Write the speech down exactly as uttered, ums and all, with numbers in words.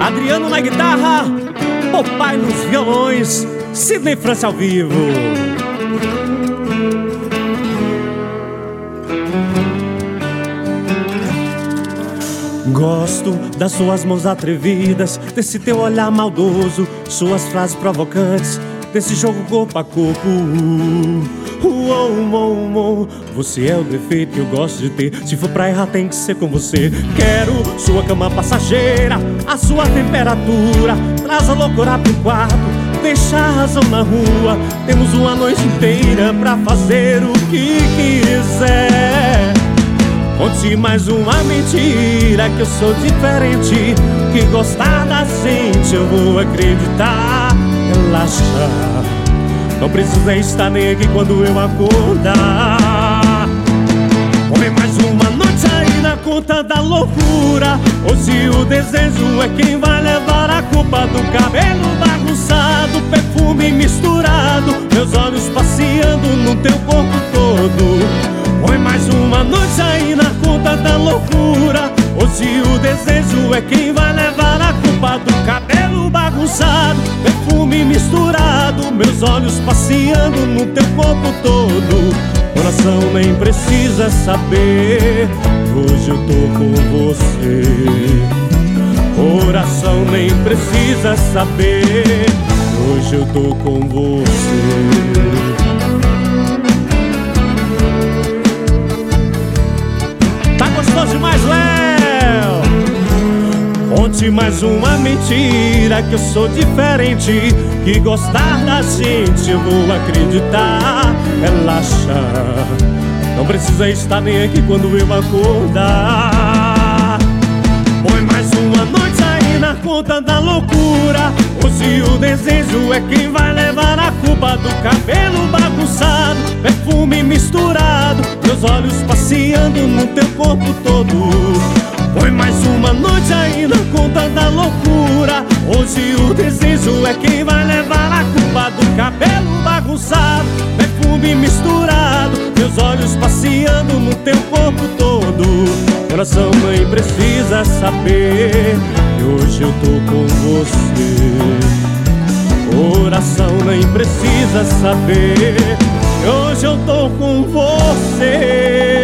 Adriano na guitarra, Popeye nos violões, Sidney França ao vivo. Gosto das suas mãos atrevidas, desse teu olhar maldoso, suas frases provocantes, desse jogo corpo a corpo. Uou, uou, uou. Você é o defeito que eu gosto de ter. Se for pra errar tem que ser com você. Quero sua cama passageira, a sua temperatura. Traz a loucura pro quarto, deixa a razão na rua. Temos uma noite inteira pra fazer o que quiser. Conte mais uma mentira, que eu sou diferente, que gostar da gente eu vou acreditar. Relaxa, não precisa estar nem aqui quando eu acordar. Põe mais uma noite aí na conta da loucura. Ou se o desejo é quem vai levar a culpa do cabelo bagunçado, perfume misturado, meus olhos passeando no teu corpo todo. Põe mais uma noite aí na conta da loucura. Ou se o desejo é quem vai levar a culpa do cabelo bagunçado, perfume misturado, meus olhos passeando no teu corpo todo. Coração nem precisa saber, hoje eu tô com você. Coração nem precisa saber, hoje eu tô com você. Gostoso demais, Léo! Conte mais uma mentira, que eu sou diferente, que gostar da gente eu vou acreditar. Relaxa, não precisa estar nem aqui quando eu acordar. Põe mais uma noite aí na conta da loucura. Ou se o desejo é quem vai levar a culpa do cabelo bagunçado, perfume misturado, meus olhos passeando no teu corpo todo. Põe mais uma noite aí na conta da loucura. Ou se o desejo é quem vai levar a culpa do cabelo bagunçado, perfume misturado, meus olhos passeando no teu corpo todo. Coração nem precisa saber, que hoje eu tô com você. Coração nem precisa saber, que hoje eu tô com você.